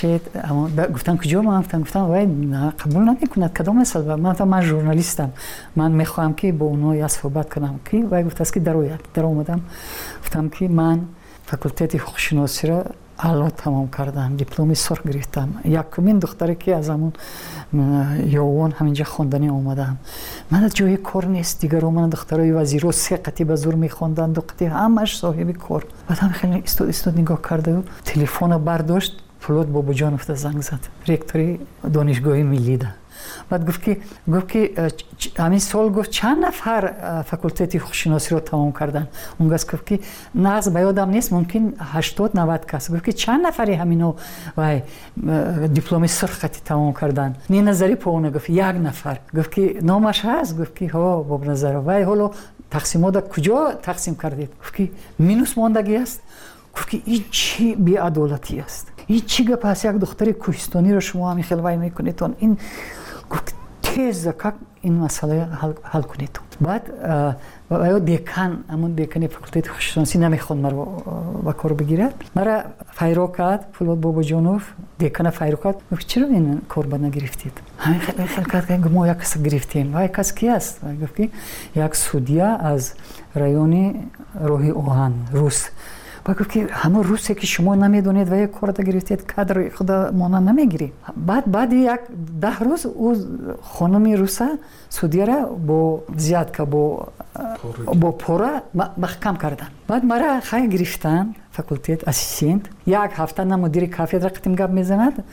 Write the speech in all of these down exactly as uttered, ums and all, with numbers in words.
اما گفتن کجا؟ من گفتم گفتم وای قبول نمیکند کدام مثال من گفتم من ژورنالیستم من میخوام که با اونها یا صحبت کنم که وای گفت است که در اومد در اومدم گفتم که من فاکولته حقوق شناسی را اعلا تمام کردم دیپلم سرخ گرفتم یکمین دختری که از همون یوان همینجا خواندنی اومدم من از جای کار نیست دیگر من دخترای وزیرو سه قطعه به زور میخواندند دو قطعه همش صاحب کار بعدم خیلی استاد استاد نگاه کرده و تلفن برداشت فلوت بابا جان افته زنگ زد رکتوری دانشگاه ملی ده بعد گفت که گفت که همین سال گفت چند نفر فاکولته حقوق شناسی رو تمام کردن اون گفت که نقص به یادم نیست ممکن هشتاد نود کس گفت که چند نفری همینو وای دیپلم سرخ تمام کردن نه نظری پونه گفت یک نفر گفت که نامش هست گفت که ها باب نظر وای حالا تقسیمات کجا تقسیم کردید گفت که مینوس ماندگی است گفت که این چی بی‌عدالتی است این چی گپ است یک دختر کوهستانی رو شما همین خیلی وای میکنید این گفت تیز که این مسئله حل, حل کنید بعد باید دیکن همون دیکن فاکولته حقوق شناسی نمیخواد مرا با کار بگیره مرا فیرو کرد فولاد بابا جانوف دیکن فیرو کرد گفت چرا این کار بد نگرفتید همین خیلی خیلی کرد ما یک کس گرفتیم و یک کس کی است گفت که یک سودیا از رایون روحی اوهان روس با گفت که همه روسی که شما نمیدونید و یک کار گرفتید کادر خدا مانا نمیگیری بعد بعد یک ده روز او خانم روسا سعودی را با زیاد که با با پورا محکم کردن بعد مرا خای گرفتن فاکولته اسیستنت یک هفته نه مدیر کافدره قتیم گپ میزند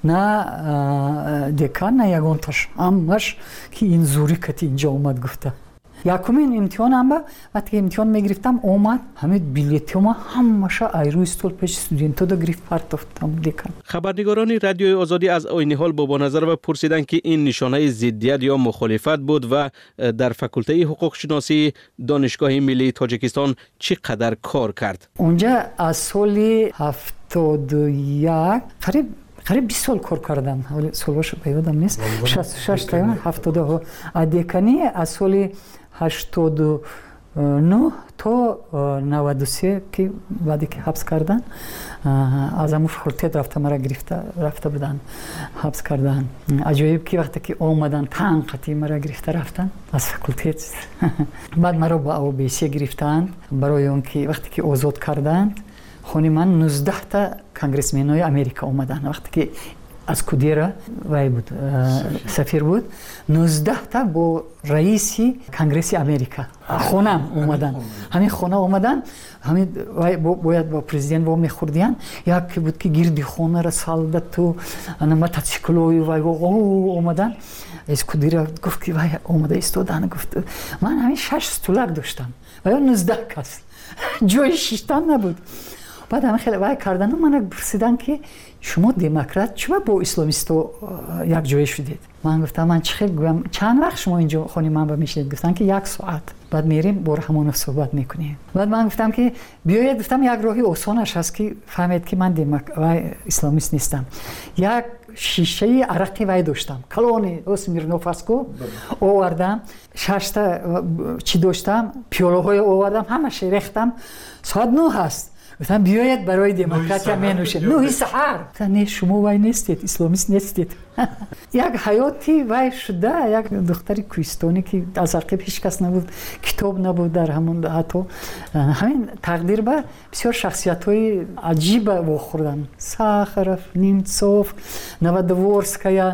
نه دکان نه یگانتاش همش که این زوری کتی اینجا اومد گفته یکمین امتحانم با وقتی امتحان میگرفتم اومد همه بلیطم همش ایرو استول پیش استودنتا دا گرفت پرتافتم دیکن خبرنگاران رادیوی آزادی از عین حال بابا نظر و پرسیدند که این نشانه ضدیت یا مخالفت بود و در فاکولته حقوق شناسی دانشگاه ملی تاجیکستان چقدر کار کرد. اونجا از سال هفتاد و یک قریب قریب بیست سال کار کردم ولی سالش به یادم نیست شصت و شش تا هفتاد و دکانی از سال هشتاد و نه تا نود و سه که بعدی که حبس کردن از همون فاکولته رفته مرا گرفته رفته بودن حبس کردن عجایب که وقتی که اومدن تن قطعی مرا گرفته رفتن از فاکولته بعد مرا با او بی سی گرفتن برای اون که وقتی که آزاد کردند خونی من نوزده تا کنگرسمن‌های امریکا اومدن وقتی که از کودیرا وای بود سفیر بود نوزده تا با رئیس کنگرس امریکا خونم اومدن همین خونه اومدن همین باید با پرزیدنت با میخوردیان یک بود که گردی خونه را سالدت تو انا موتورسیکلوی وای اومدن از کودیرا گفت که وای اومده استودن گفت من همین شش استولک داشتم و یا نوزده کس جای شیشتن نبود بعد همه خیلی وای کردن من پرسیدن که شما دموکرات چرا با اسلامیستو یک جای شدید من گفتم من چه خیلی چند وقت شما اینجا خونه من با میشید گفتن که یک ساعت بعد میریم بر همون صحبت میکنیم بعد من گفتم که بیاید گفتم یک راهی آسانش هست که فهمید که من دموکرات اسلامیست نیستم یک شیشه عرقی وای داشتم کلونی اسمیرنوف اسکو آوردم شش تا چی داشتم پیاله های آوردم همش ریختم ساعت نه هست گفتم بیاید برای دموکراتیا مینوشیم نه سحر نه شما وای نیستید اسلامیست نیستید یک حیاتی وای شده یک دختری کوهستانی که از عقب هیچ کس نبود کتاب نبود در همون حتی همین تقدیر به بسیار شخصیت‌های عجیب واخوردن ساخرف نیمتسوف نوودورسکایا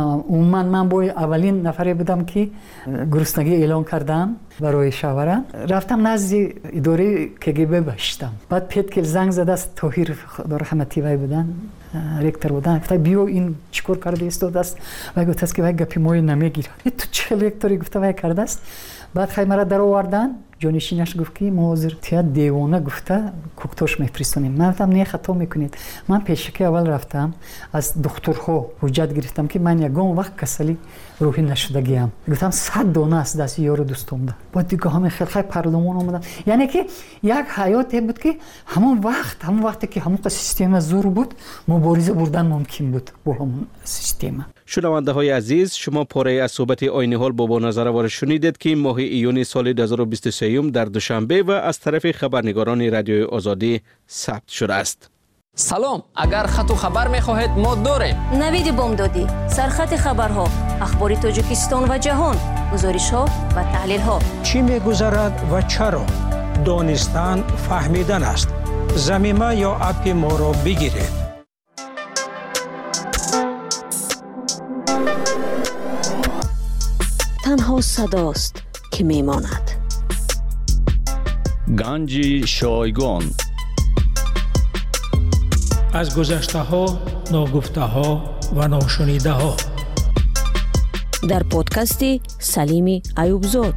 من من با اولین نفری بودم که گرسنگی اعلان کردم برای شاوران رفتم نزد اداره کگبه باشتم بعد پتکل زنگ زد است طاهر خدا رحمتی وای بودن رکتر بودن گفت بیا این چیکار کرده استاد است و گفت است که وای گپی مو نمیگیره تو چه رکتری گفت وای کرده است بعد خیلی مرا در آوردن جانشینش گفت که ما حاضر تیا دیوانه گفته کوکتوش میفرستونیم من گفتم نه خطا میکنید من پیشکی اول رفتم از دکترها حجت گرفتم که من یگان وقت کسلی روحی نشدگیم گفتم صد دانه است دست یارو دوستم ده بعد دیگه همه خیلی خیلی پارلمان اومدن یعنی که یک حیاتی بود که همون وقت همون وقتی که همون سیستم زور بود مبارزه بردن ممکن بود با همون سیستم. شنونده های عزیز شما پاره از صحبت عین حال بابا نظر وار شنیدید که ماه ایون سال دو هزار و بیست و سه در دوشنبه و از طرف خبرنگاران رادیوی آزادی ثبت شده است. سلام، اگر خط و خبر می‌خواهید ما داریم. نوید بامدادی، سرخط خبرها، اخبار تاجیکستان و جهان، گزارش‌ها و تحلیل‌ها. چی می‌گذرد و چرا؟ دانستن فهمیدن است. زمینه یا اپ ما را بگیرید. تنها صداست که میماند. گنج شایگان. از گذشته ها، ناگفته ها و ناشنیده ها. در پادکستی سلیمی ایوبزاد.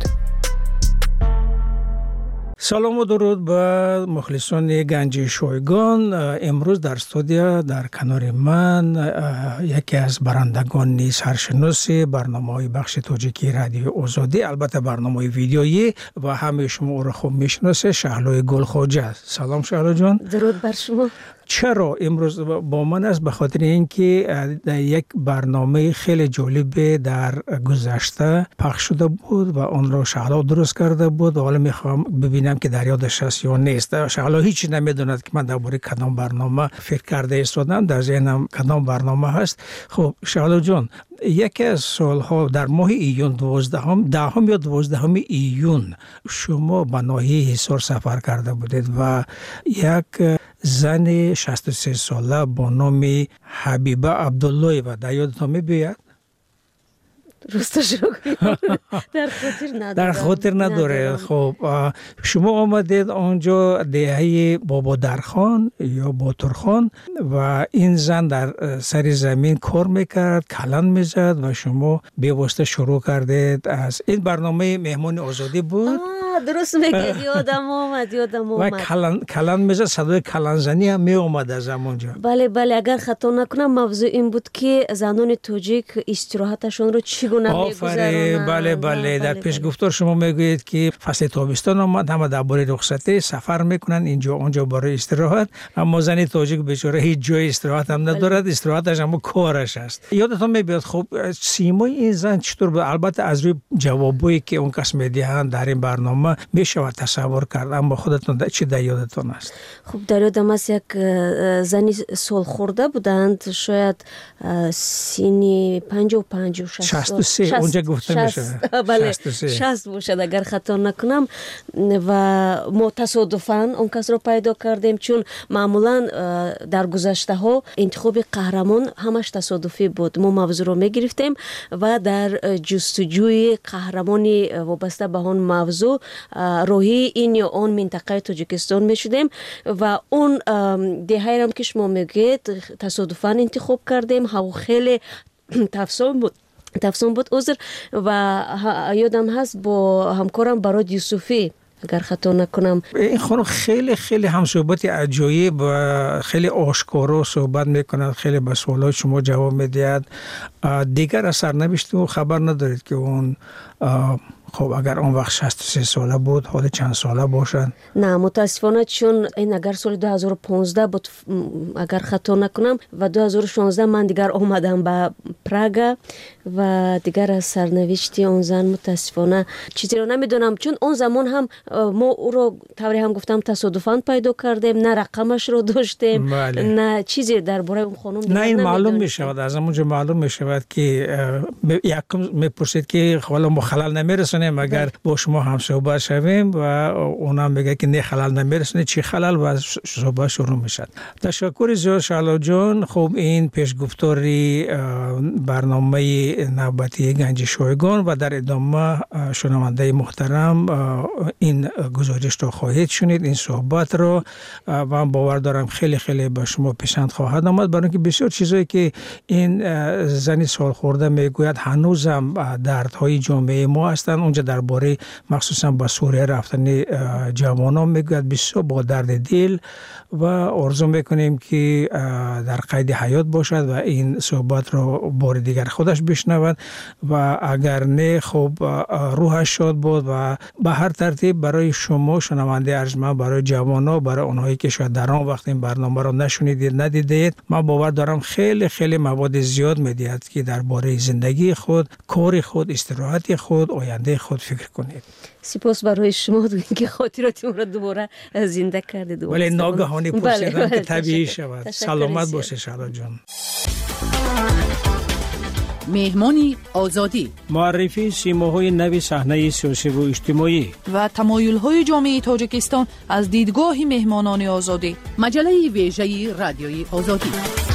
سلام و درود به مخلصان گنج شایگان. امروز در استودیو در کنار من یکی از برندگان سرشناس برنامه‌های بخش تاجیکی رادیو آزادی، البته برنامه ویدیویی و همه شما او را خوب میشناسه، شهلا گلخواجه. سلام شهلا جان. درود بر شما. چرا امروز با من است؟ به خاطر اینکه یک برنامه خیلی جالب در گذشته پخش شده بود و آن را شهلا درست کرده بود و حالا میخوام ببینم که در یادش هست یا نیست. شهلا هیچ نمیدوند که من درباره کدام برنامه فکر کرده ایستادم، در ذهنم کدام برنامه هست. خب شهلا جان، یکی از سالها در ماه ایون دوازدهم دهم یا دوازدهم ایون شما به ناحیه حصار سفر کرده بودید و یک زن شصت و سه ساله با نام حبیبه عبدالله و در یادتان می‌باید؟ راستش رو در خاطر نداره. در خاطر نداره. خب شما آمدید آنجا دهه بابا درخان یا باترخان و این زن در سر زمین کار میکرد، کلان میزد و شما به واسطه شروع کردید. از این برنامه مهمان آزادی بود. درست میگید، یادم آمد یادم آمد و کلان کلان میزد، صدای کلان زنی هم می اومد از همونجا. بله بله، اگر خطا نکنم موضوع این بود که زنان تاجیک استراحتشون رو چگونه میگذرونن. بله بله، در پیش گفتار شما میگویید که فصل تابستان آمد، همه درباره رخصتی سفر میکنن اینجا اونجا برای استراحت، اما زن تاجیک بیچاره هیچ جای استراحت هم ندارد. استراحتش هم کارش است. یادتون میاد خب سیمای این زن چطور بود؟ البته از روی جوابایی که اون کس میدهند در این برنامه میشه تصور کرد، اما خودتون چی در یادتون است؟ خب در یادم است یک زنی سال خورده بودند، شاید سینی پنجاه و پنج و شصت و سه اونجا گفته میشه. بله شصت باشد اگر خطا نکنم. و ما تصادفاً اون کس رو پیدا کردیم، چون معمولا در گذشته ها انتخاب قهرمان همش تصادفی بود. ما موضوع رو میگرفتیم و در جستجوی قهرمانی وابسته به اون موضوع روحی این یا اون منطقه تاجیکستان می شدیم و اون دهه هم که شما میگید تصادفاً انتخاب کردیم. هوا خیلی تفصیل بود تفصیل بود عذر و یادم هست با همکارم براد یوسفی اگر خطا نکنم. این خانم خیلی خیلی هم صحبت عجایب و خیلی آشکارا صحبت میکند، خیلی به سوالات شما جواب میدهد. دیگر از سرنوشت و خبر ندارید که اون خب اگر اون وقت شصت و سه ساله بود حالا چند ساله باشد؟ نه متاسفانه، چون این اگر سال دو هزار و پانزده بود اگر خطا نکنم و دو هزار و شانزده من دیگر آمدم به پراگ و دیگر از سرنوشتی اون زن متاسفانه چیزی رو نمیدونم، چون اون زمان هم ما او رو طوری هم گفتم تصادفاً پیدا کردیم، نه رقمش رو داشتیم. بله. نه چیزی درباره اون خانم نه این معلوم می شود، از همونجا معلوم می شود که یکم میپرسید که حالا ما خلل نمیرسونیم اگر با شما هم صحبت شویم و اونا میگه که نه خلل نمیرسونه، چی خلل و صحبت شروع میشد. تشکر زیاد شهلا جان. خب این پیشگفتاری برنامه نوبتی گنج شایگان و در ادامه شنونده محترم این گزارش رو خواهید شنید، این صحبت رو و من باور دارم خیلی خیلی به شما پسند خواهد آمد، برای اینکه بسیار چیزایی که این زنی سال خورده میگوید هنوزم دردهای جامعه ما هستند. اونجا درباره مخصوصا با سوریه رفتن جوانان میگوید بسیار با درد دل و آرزو میکنیم که در قید حیات باشد و این صحبت رو بار دیگر خودش بشنود و اگر نه خب روحش شاد بود و به هر ترتیب برای شما شنونده ارجمند، برای جوانان، برای اونهایی که شاید در آن وقت این برنامه رو نشنیدید ندیدید، من باور دارم خیلی خیلی مواد زیاد میدهد که درباره زندگی خود، کار خود، استراحت خود، آینده خود فکر کنید. سپاس برای شما که خاطراتتون را دوباره زنده کردید. ولی ناگهانی پرسیدن که طبیعی شود. تشکر سلامت زیاد. باشه شهلا جان. مهمانی آزادی معرفی سیماهای نوی صحنه سیاسی و اجتماعی و تمایل‌های جامعه تاجیکستان از دیدگاه مهمانان آزادی. مجله ویژه رادیوی آزادی.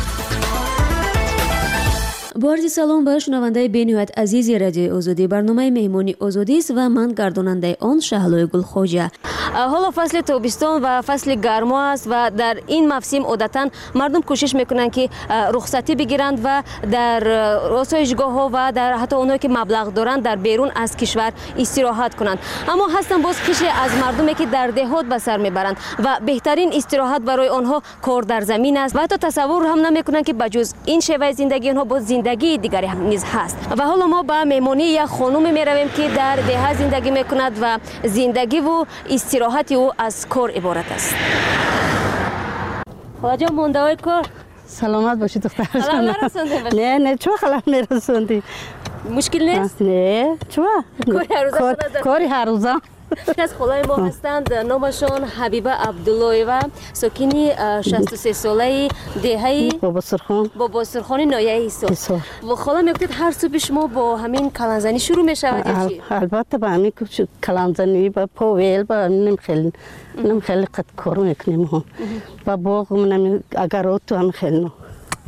با عرض سلام به شنونده بین‌نهایت عزیز رادیوی آزادی. برنامه مهمانی آزادی است و من گرداننده آن شهلای گلخواجه. حالا فصل تابستان و فصل گرما است و در این موسم عادتاً مردم کوشش میکنند که رخصتی بگیرند و در آسایشگاه‌ها و در حتی اونایی که مبلغ دارند در بیرون از کشور استراحت کنند. اما هستن باز قشر از مردمی که در دهات به سر میبرند و بهترین استراحت برای آنها کار در زمین است و حتی تصور هم نمیکنند که بجز این شیوه زندگی آنها باز زندگی دیگری هم نیز هست. و حالا ما به مهمانی یک خانم میرویم که در ده زندگی میکند و زندگی و استراحت او از کار عبارت است. خواجه مونده های کار سلامت باشی دختر خلال جان. نرسونده باشی؟ نه نه چو خلال میرسوندی؟ مشکل نیست؟ نه چو کاری هر روزه کار- خودت داری؟ کاری هر روزه. یک از خالای ما هستند، نامشان حبیبه عبداللهیوه، ساکنی شصت و سه ساله دهه بابا سرخان بابا سرخان نایه ایسا. ایسا. و خالا میگفتید هر صبح شما با همین کلانزنی شروع میشود یا چی؟ البته با همین که کلانزنی با پاویل با نم خیلی نم خیلی قد کار میکنیم هم با باغ منم اگر تو هم خیلی نو.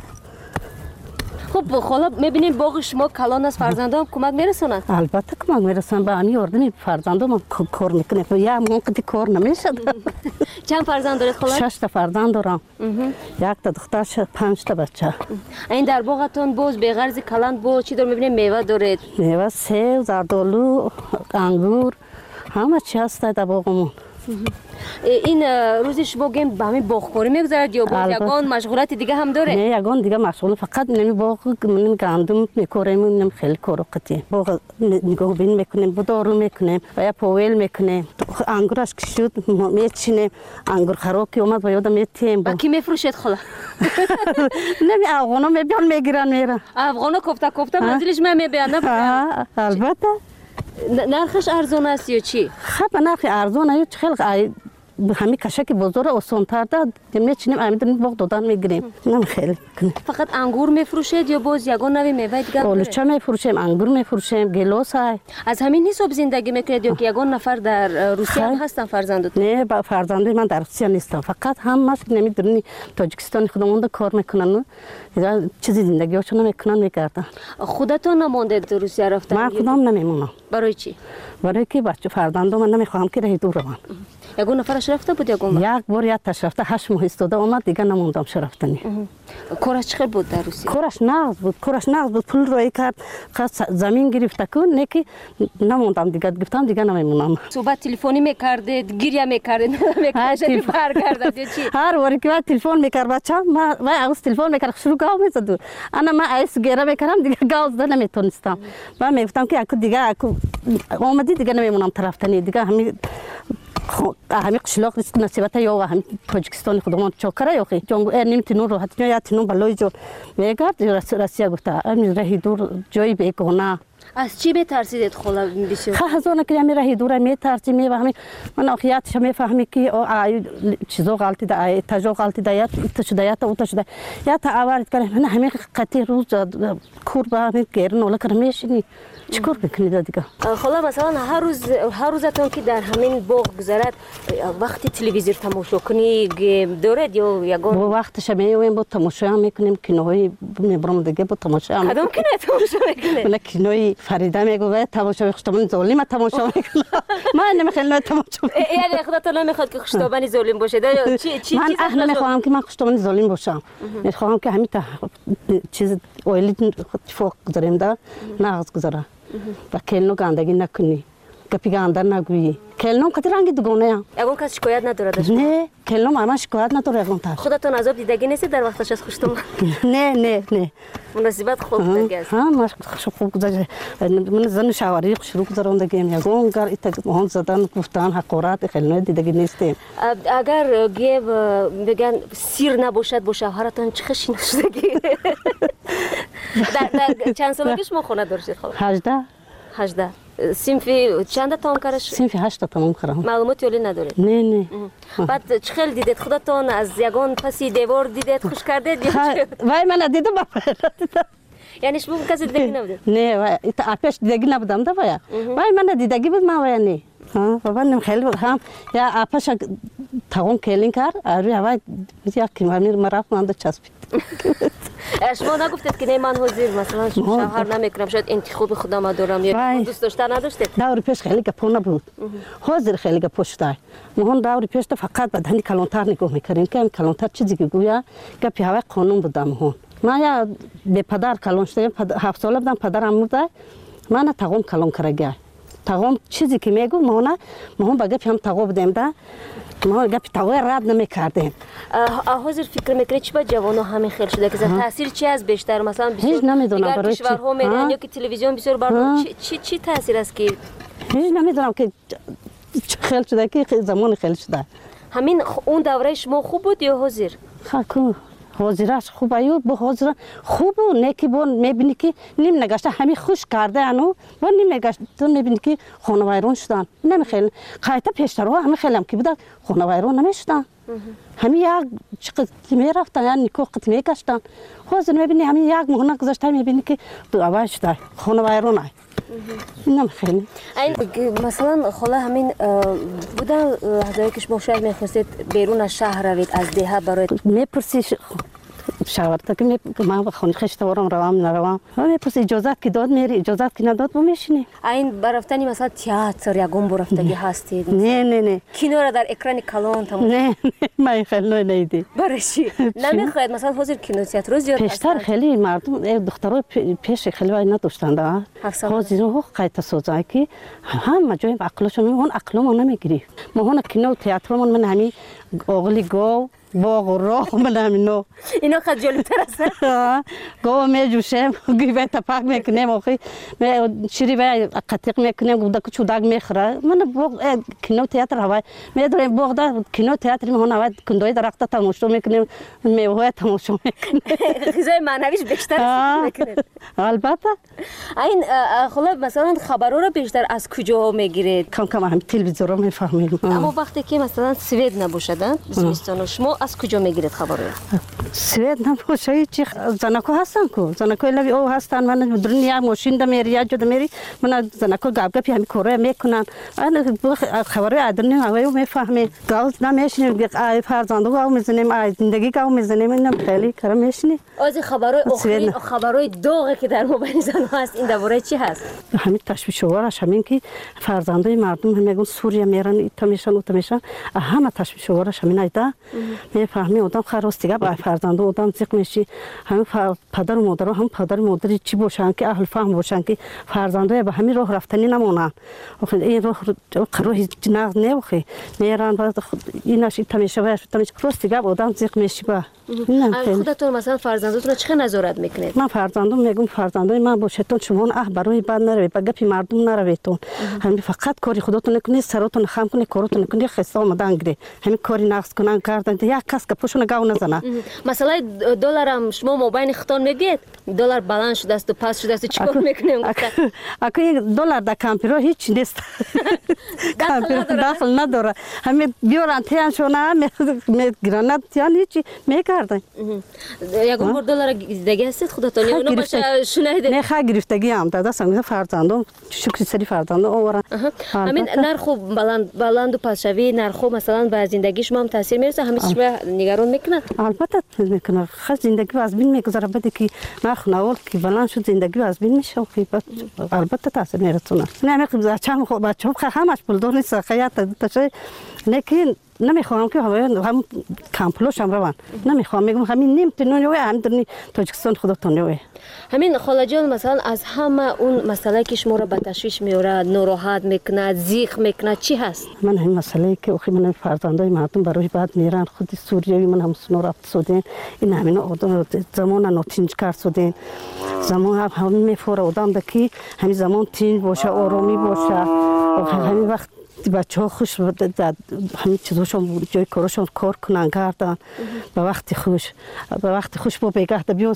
خب خالا میبینیم باغ شما کلان از فرزندان کمک میرسونند. البته کمک میرسن با همین اردنی فرزندم کار میکنه یا من قدی کار نمیشد. چند فرزند دارید خالا؟ شش تا فرزند دارم. یک تا دختر ش- پنج تا بچه. این در باغتون باز به غرض کلان با چی دار میبینیم میوه دارید؟ میوه سیب، زردآلو، انگور همه چی هست در باغمون. این روزی شما گیم به همین باغکاری میگذارد یا باز البته. یگان مشغولات دیگه هم داره؟ نه یگان دیگه مشغول فقط نمی باغ من گندم میکاریم نمی خیلی کارو قطعی باغ نگاه بین میکنیم بدارو میکنیم و یا پاویل میکنیم انگورش که شد میچینیم انگور خراب که اومد و یادم میتیم با کی میفروشید خالا؟ نمی افغانا میبیان میگیرن میرن افغانا کوفته کوفته منزلش من میبینم. آه، البته نرخش ارزان است یا چی؟ خب نرخ ارزان است خیلی همین کشک بزرگ آسان‌تر داد میچینیم همین باغ دادن میگیریم نمی خیلی کنیم. فقط انگور میفروشید یا باز یگان نوی میوه دیگه هم داره؟ آلوچه میفروشیم انگور میفروشیم گیلاس های از همین حساب زندگی میکنید یا که یگان نفر در روسیه هم خیر. هستن فرزندتون؟ نه با فرزندای من در روسیه نیستم فقط همش نمیدونی تاجیکستان خودمون کار میکنن یا چیزی زندگیشون میکنن میگردن. خودتون نماندید روسیه رفتن؟ من خودم نمیمونم برای چی؟ برای که بچه فرزندام من نمیخوام که راه دور روم. یگان نفرش رفته بود یگان بار؟ یک بار یک تاش رفته هشت ماه استاده اومد دیگه نموندم شرفتنی. کارش چقدر بود در روسیه؟ کارش نقد بود کارش نقد بود پول روی کرد خواست زمین گرفته کن نه که نموندم دیگه گفتم دیگه نمیمونم. صحبت تلفنی میکردید گریه میکردید میکردید برگردید یا چی؟ هر واری که من تلفن میکرد بچه من من از تلفن میکرد شروع گاو میزد انا من ایس گیره میکردم دیگه گاو زده نمیتونستم من میگفتم که اکو دیگه اکو اومدی دیگه نمیمونم طرفتنی دیگه همین همین قشلاق نیست نصیبت یا همین تاجیکستان خودمان چاکره یا خی جنگو نمیتونم راحت یا تنو بالای جو میگفت راسیا گفته همین راهی دور جایی بیگانه. از چی بترسیدید خالا بسیار؟ خب از اون که همین راهی دور میترسیم میفهمی من آخیاتش میفهمی که آی چیزا غلطی ده تجا غلطی ده یا شده یا تو شده یا تا آورد کنه من همین قطعی روز کور با همین گرن ولی کرمیشی چیکار بکنید دیگه؟ خالا مثلا هر روز هر روزتون که در همین باغ گذرد وقتی تلویزیون تماشا کنی دارید یا یگان؟ با وقتش میویم با تماشا میکنیم کینوی میبرم دیگه با تماشا کدام کنه تماشا میکنه؟ من کینوی فریده میگه تماشا خشتمن ظالم تماشا میکنه من نمیخوام تماشا یعنی خودتون نمیخواد که خشتابانی ظالم باشه یا چی چی من اهل نمیخوام که من خشتمن ظالم باشم میخوام که همین چیز اویلی فوق گذاریم دا ناز گذاره و کلنو گندگی نکنی گپی گندر نگویی کلنو کتی رنگی دوگانه ام یگان کس شکایت نداره؟ نه کلنو من شکایت نداره یگان تر خودتون عذاب دیدگی نیست در وقتش از خشتم؟ نه نه نه مناسبت خوب دیگه است. ها ما خوب گذاشت من زن شواری شروع کردم دیگه یگان گر ایت مهان زدن گفتن حقارت کلنو دیدگی نیستیم. اگر گیب بگن سیر نباشد با شوهرتون چه خشی نشدگی؟ در چند سالگی شما خونه داشتید خاله؟ هجده هجده صنفی چند تام کردش؟ صنفی هشت تمام کردم. معلوماتی ولی ندارید؟ نه نه. بعد چه خیلی دیدید خودتون از یگان پسی دیوار دیدید خوش کردید یا چه؟ وای من دیدم بابا. یعنی شما کسی دیدگی نبودید؟ نه وای آپش دیدگی نبودم دا وای. وای من دیدگی بود ما وای نه. ها بابا نم خیلی هم یا آپش تاون کلین کار آره وای یا کی مامیر مرا فهمید چسبید. شما نگفتید که نه من حاضر مثلا شوهر نمیکنم شاید انتخاب خودم دارم یا دوست داشتن نداشتید؟ داوری پیش خیلی گپونه بود. حاضر خیلی گپوش دای. مهون داوری پیش تا فقط بدنی کلانتر نگاه میکردیم که کلانتر چیزی که گویا گپی هوا قانون بودم مهون. ما یا به پدر کلان شدم هفت ساله بودم پدرم مرده من تاقم کلان کرده. تاقم چیزی که میگو مهونه مهون با گپی هم تاقو بودیم دا ما گپی تاقوی رد نمیکردیم. حاضر فکر میکنید چی با جوانو همین خیلی شده که تاثیر چی از بیشتر مثلا هیچ نمیدونم برای چی کشورها میرن یا که تلویزیون بسیار بردم چی چی تاثیر است که هیچ نمیدونم که خیلی شده که زمان خیلی شده. همین اون دوره شما خوب بود یا حاضر؟ خاکو حاضرش خوب ایو با حاضر خوب و نکی با میبینی که نیم نگشته همین خوش کرده انو و نیم نگشته تو میبینی که خانه ویران شدن نمیخیل خیلی پیشتر ها همین خیلی هم که بودن خانه ویران نمیشدن همین یک چقدر میرفتن یا نیکو قط میگشتن حاضر میبینی همین یک مهنه گذاشته میبینی که دو اول شده خانه ویران های اینم خیلی این مثلا خاله همین بودن لحظه‌ای که شما شاید میخواستید بیرون از شهر روید از دیها برای میپرسی شاورتا که من خونه خشت ورم روام نروام میپرسی اجازت که داد میری اجازت که نداد و میشینی این برفتنی مثلا تئاتر یا گم برفتگی هستید نه نه نه کینو را در اکران کلان تمام نه من خیلی نیدی برای چی نمیخواید مثلا حاضر کینو تئاتر زیاد پیشتر خیلی مردم دخترها پیش خیلی وای نداشتند حاضر رو قایت سوزای که هم جای عقلشون اون عقلمون نمیگیری ما هون کینو تئاترمون من همین اوغلی گو باغ و راه من همینو اینا خیلی جالب‌تر است گو میجوشم گیبه تپاک میکنم آخی می شیری و قطیق میکنم گودا که چوداگ میخوره من باغ کینو تئاتر هوای میدارم باغ دا کینو تئاتر میهون هوای کندوی درخت تماشا میکنم میوه تماشا میکنم غذای معنویش بیشتر میکنه البته این خلا مثلا خبرها رو بیشتر از کجا میگیرید کم کم هم تلویزیون رو میفهمیم اما وقتی که مثلا سوئد نباشدن زمستان شما از کجا میگیرید خبر رو؟ سوئد نباشه چی زنکو هستن کو زنکو لبی او هستن من دنیا ماشین دا میری یا جدا میری من زنکو گاب گپی همین کاره میکنن من خبر ادرنی هوایی میفهمم گاز نمیشنیم فرزندو گاو میزنیم زندگی گاو میزنیم اینم خیلی کارا میشنی از خبرای آخرین خبرای داغی که در موبایل زن هست این درباره چی هست همین تشویش وارش همین که فرزندای مردم میگن سوریه میرن ایتا میشن اوتا میشن همه تشویش وارش همین ایدا میفهمی آدم خراستی با فرزندو آدم زیق میشی همین پدر و مادر هم پدر و مادری چی باشن که اهل فهم باشن که فرزندای به همین راه رفتنی نمونن آخه این راه قرار هیچ ناز نمیخه میرن بعد ایناش ایتا میشه و تمیش راستی با آدم زیق میشی با خودتون مثلا فرزندتون چه نظارت میکنید من فرزندم میگم فرزندای من باشتون شما اه برای بعد نروید با گپی مردم نرویدتون همین فقط کاری خودتون نکنید سرتون خام کنید کارتون نکنید خسته آمدن گیری همین کاری نقص کنن کردن یک کس که پوشون گاو نزنه مثلا دلار هم شما موبایل خطان میگید دلار بالانس شده است و پاس شده است چیکار میکنیم اگه دلار در کامپیوتر هیچ نیست کامپیوتر داخل نداره همین بیارن تیان شونه میگیرن تیان هیچی میکردن یکم بار دلار دیگه هستید خودتون یا اونو باشه شنیده نه خا گرفتگی هم دادا سنگ فرزندم شکر سری فرزندم اورا همین نرخ بلند بلند و پاسشوی نرخ مثلا به زندگی شما هم تاثیر میرسه همین شما نگران میکنه البته میکنه خاص زندگی از بین میگذره بعد که نرخ نوال که بلند شد زندگی از بین میشه البته تاثیر میرسونه نه میگم بچه‌م خب بچه‌م همش پول دور نیست خیاط تشه لیکن نمیخوام که هم کامپلوش هم روان نمیخوام میگم همین نیم تنونی هم درنی تاجیکستان خودتون همین خاله جان مثلا از همه اون مسئله که شما را به تشویش میاره ناراحت میکنه زیخ میکنه چی هست من همین مسئله که اخی من فرزندای مردم برای بعد میرن خود سوریوی من هم سنو رفت سودین این همین آدم زمان نوتینج کرد سودین زمان هم همین میفوره آدم دکی همین زمان تینج باشه آرامی باشه همین وقت بچه‌ها خوش همین چیزاشون جای کارشون کار کنن گردن به وقت خوش به وقت خوش با بگه بیو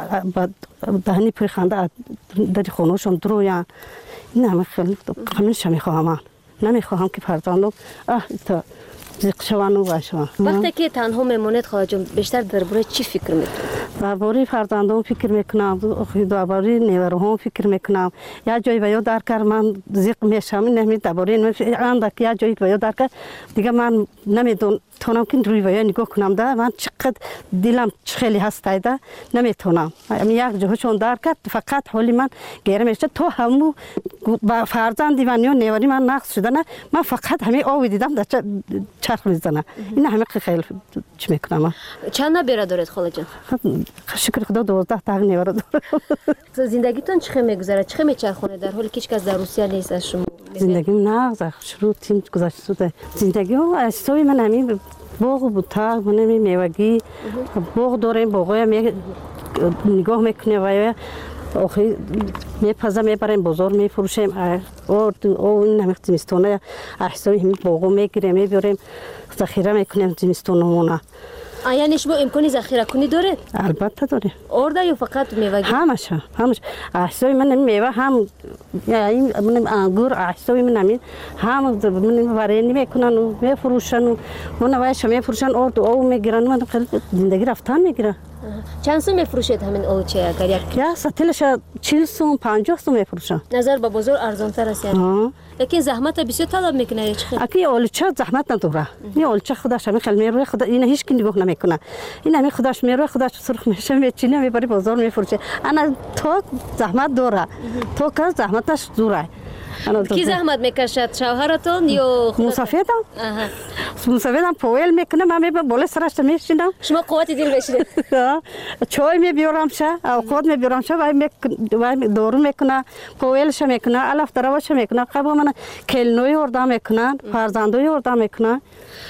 دهنی پری خنده در خونه‌شون درویان این همه خیلی همینش میخواهم من نمیخواهم که فرزندم اه تا زیق شوند و باشند. وقتی که تنها میمونید خواهد جان بیشتر درباره چی فکر میکنید؟ درباره فرزندان فکر میکنم، درباره نیوروهم فکر میکنم. یا جایی باید در کار من زیق میشم، نمید درباره اندک یا جایی باید در کار دیگه من نمیدونم تونم که روی باید نگاه کنم ده من چقدر دلم خیلی هسته ده نمیتونم. یک جهشون در کار فقط حالی من گیره میشه تو همو با فرزندی من یا نیوری من نقص شده نه من فقط همین آوی دیدم در چرخ میزنه این همه خیلی چی میکنم. چند نبیره دارید خاله جان؟ شکر خدا دوازده تا نیوره دارم. زندگیتون چه میگذره؟ چه میچرخونه در حالی که هیچ کس در روسیه نیست از شما؟ زندگیم نه شروع تیم گذشته شده. زندگی از سوی من همین باغ بود تا من میوگی باغ داریم باغای می نگاه میکنیم و آخری میپزم میبریم بازار میفروشیم اور او این همه زمستونه احساسی همین باغو میگیریم میبریم ذخیره میکنیم زمستونمونه. یعنی شما امکانی ذخیره کنی داره؟ البته داره. آرده یا فقط میوه؟ همش همش احساسی من میوه هم یعنی من انگور احساسی من همین هم من وارینی میکنن و میفروشن و من وایش میفروشن اور او میگیرن من خیلی زندگی رفتن میگیره. چند سو میفروشید همین اوچه اگر یک یا سطلش چهل سوم پنجاه سوم میفروشن. نظر به بازار ارزان تر است یعنی. لیکن زحمت بسیار طلب میکنه چه خیلی. اکی اولچه زحمت نداره. این اولچه خودش همین خیلی میروه خدا این هیچ کی نگاه نمیکنه. این همین خودش میروه خودش سرخ میشه میچینه میبری بازار میفروشه. انا تو زحمت داره. تو که زحمتش دوره. کی زحمت میکشد شوهرتون یا مسافرم؟ مسافرم پویل میکنه من میبرم بالا سرش میشینم. شما قوت دل بشید. چای میبیارم شه اوقات میبیارم شه وای وای دورو میکنه پویلش میکنه الاف دروش میکنه قبل من کلنوی اردام میکنن فرزندوی اردام میکنن.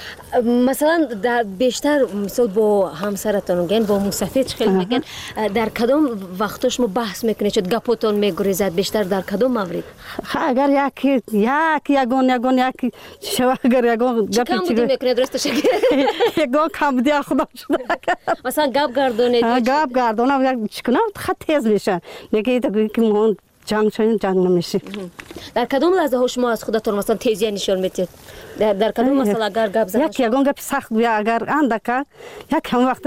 مثلا در بیشتر مثلا با همسرتون گن با مسافر خیلی میگن در کدام وقتش ما بحث میکنید چه گپتون میگریزد بیشتر در کدام مورد؟ اگر یکی یکی یگون یگون یکی شو اگر یگون گپی چی میکنید درستش یگون کم دیا خدا شده مثلا گپ گردونید گپ گردونم چیکار خط تیز میشن نگه تو که مون جنگ شدن جنگ نمیشه. در کدام لحظه ها شما از خودتون مثلا تیزی نشون میدید؟ در در کدام مثلا اگر گپ زدن یک یگون گپ سخت بیا اگر اندکا یک هم وقت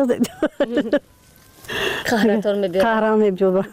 قهرتون میبینید قهرم میبینید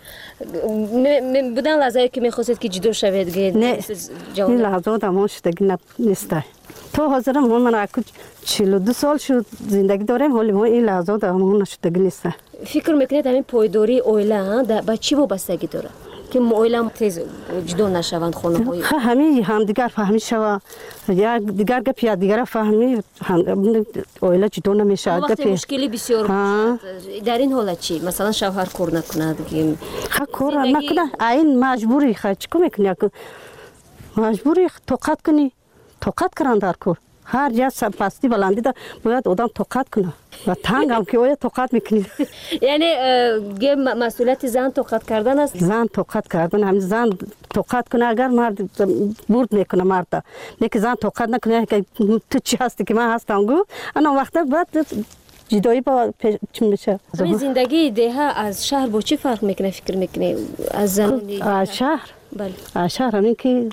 بودن لحظه‌ای که می‌خواستید که جدا شوید گید نه این لحظه دامون شدگی نیست. تو حاضرم من اکو چهل و دو سال شد زندگی دارم ولی ما این لحظه دامون شدگی نیست. فکر میکنید همین پایداری اویلا با چی وابستگی داره که اویلا تیز جدا نشوند خونه های همین هم دیگر فهمی شوا یا دیگر گپ یا دیگر فهمی اویلا جدا نمیشه. وقتی مشکلی بسیار در این حالت چی مثلا شوهر کار نکند گیم خا کار نکنه این مجبوری خا چیکار میکنی مجبوری طاقت کنی طاقت کردن در کار هر جا پستی بلندی دا باید آدم طاقت کنه و تنگ هم که اویا طاقت میکنی. یعنی مسئولیت زن طاقت کردن است. زن طاقت کردن هم زن طاقت کنه اگر مرد برد میکنه مرد نه که زن طاقت نکنه که تو چی هستی که من هستم گو انا وقت بعد جدایی با چی میشه. این زندگی ده از شهر با چی فرق میکنه فکر میکنی از زنانی از شهر؟ بله از شهر همین که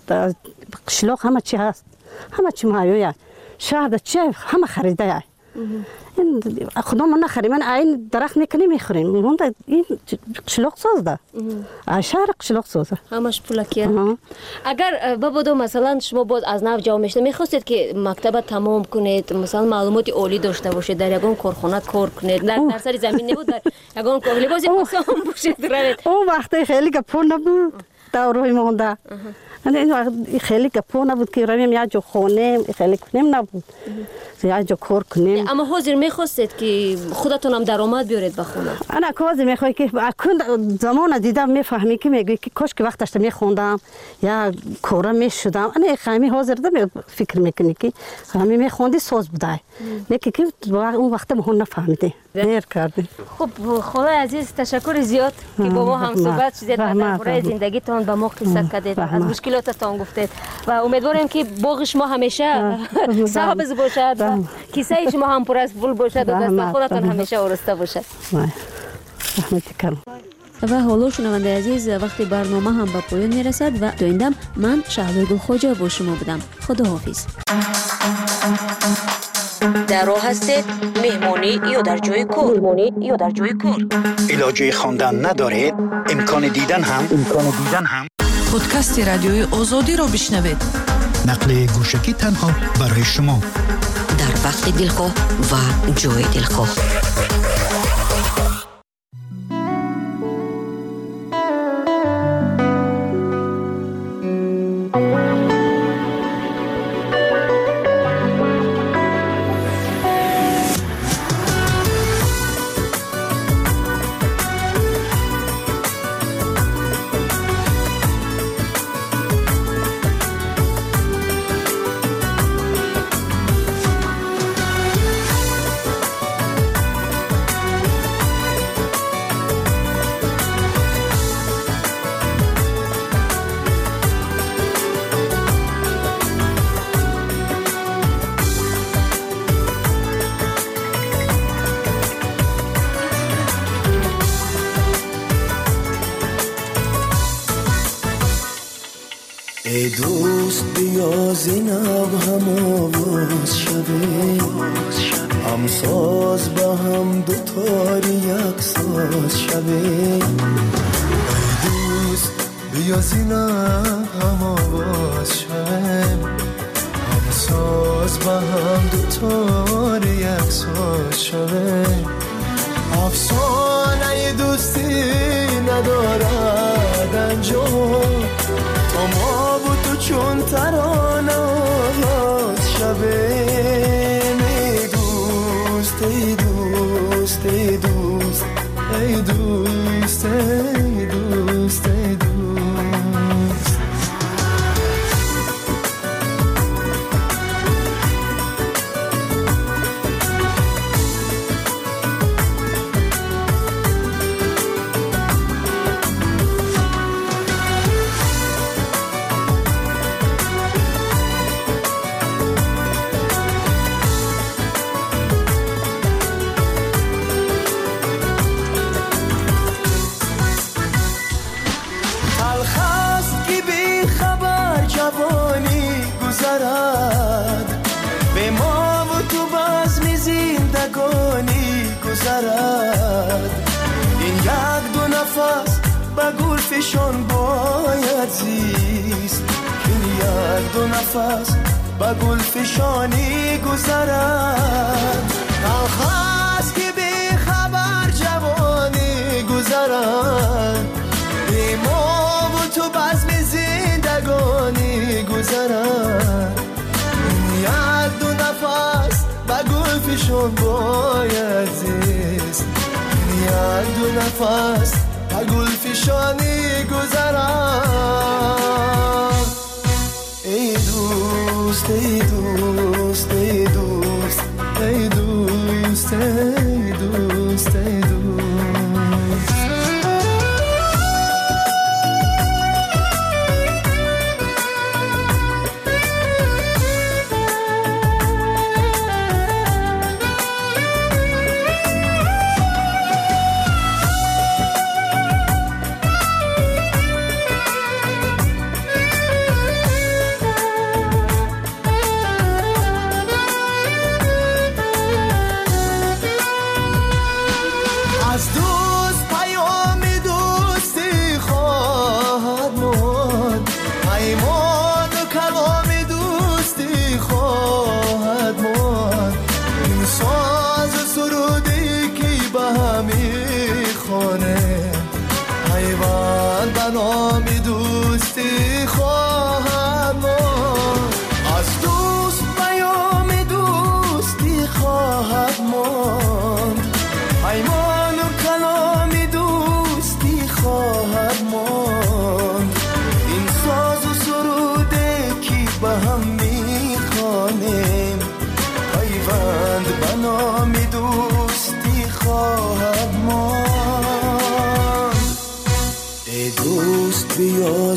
قشلاق همه چی هست همه چی مایویه شهر ده چی همه خریده این خدا من نخریم من این درخت میکنی میخوریم من این قشلاق ساز ده از شهر قشلاق سازه همش پولکیه. اگر بابا مثلا شما باز از نو جا میشته میخواستید که مکتب تمام کنید مثلا معلومات عالی داشته باشید در یگان کارخانه کار کنید در در سر زمین نبود در یگان کار لباس پوشان باشید روید اون وقتی خیلی گپو نبود داروی مونده این خیلی گپو نبود که رویم یا جو خونه خیلی کنیم نبود یا جو کار کنیم. اما حاضر میخواستید که خودتون هم درآمد بیارید به خونه؟ انا کازی میخوای که اکن زمان دیدم میفهمی که میگی که کاش که وقتش میخوندم یا کارا میشدم انا خیلی حاضر دم فکر میکنی که همین میخوندی ساز بوده نه که که اون وقت ما نفهمیدی دیر کردی. خب خاله عزیز تشکر زیاد که با ما هم صحبت شدید درباره زندگیتون تان با ما قصه کردید از مشکلاتتان گفتید و امیدواریم که باغ شما همیشه سبز باشد و کیسه شما هم پر از پول باشد و دست خودتان همیشه آراسته باشد. و حالا شنونده عزیز وقتی برنامه هم به پایان میرسد و تا این دم من شهلا گلخواجه با شما بودم. خداحافظ. در راه هستید مهمانی یا در جای کار مهمانی یا در جای کار علاجه خواندن ندارید امکان دیدن هم امکان دیدن هم پادکست رادیوی آزادی را بشنوید. نقل گوشکی تنها برای شما در وقت دلخواه و جای دلخواه. ای دوست بیا زینب هم آواز شوه هم ساز با هم دوتاری یک ساز شوه. ای دوست بیا زینب هم آواز شوه هم ساز با هم دوتاری یک ساز شوه. افسانه دوستی ندارد انجام تو ما و تو چون ترانه آغاز شوه. ای دوست ای دوست ای دوست ای دوست ای دوست ای دوست به ما و تو بزم زندگانی گذرد. این یک دو نفس به گل فشان باید زیست. این یک دو نفس به گل فشانی گذرد. خواست که بی خبر جوانی گذرد. به ما و تو بزم زندگانی گذرد. یک دو نفس به گل فشان باید زیست. یک دو نفس به گل فشانی گذرم. ای دوست ای دوست ای دوست ای دوست ای دوست ای دوست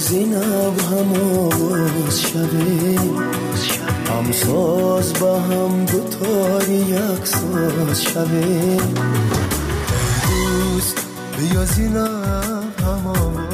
زینب هم آواز شبه هم ساز با هم دوتاری یک ساز شبه دوست بیا زینب هم آواز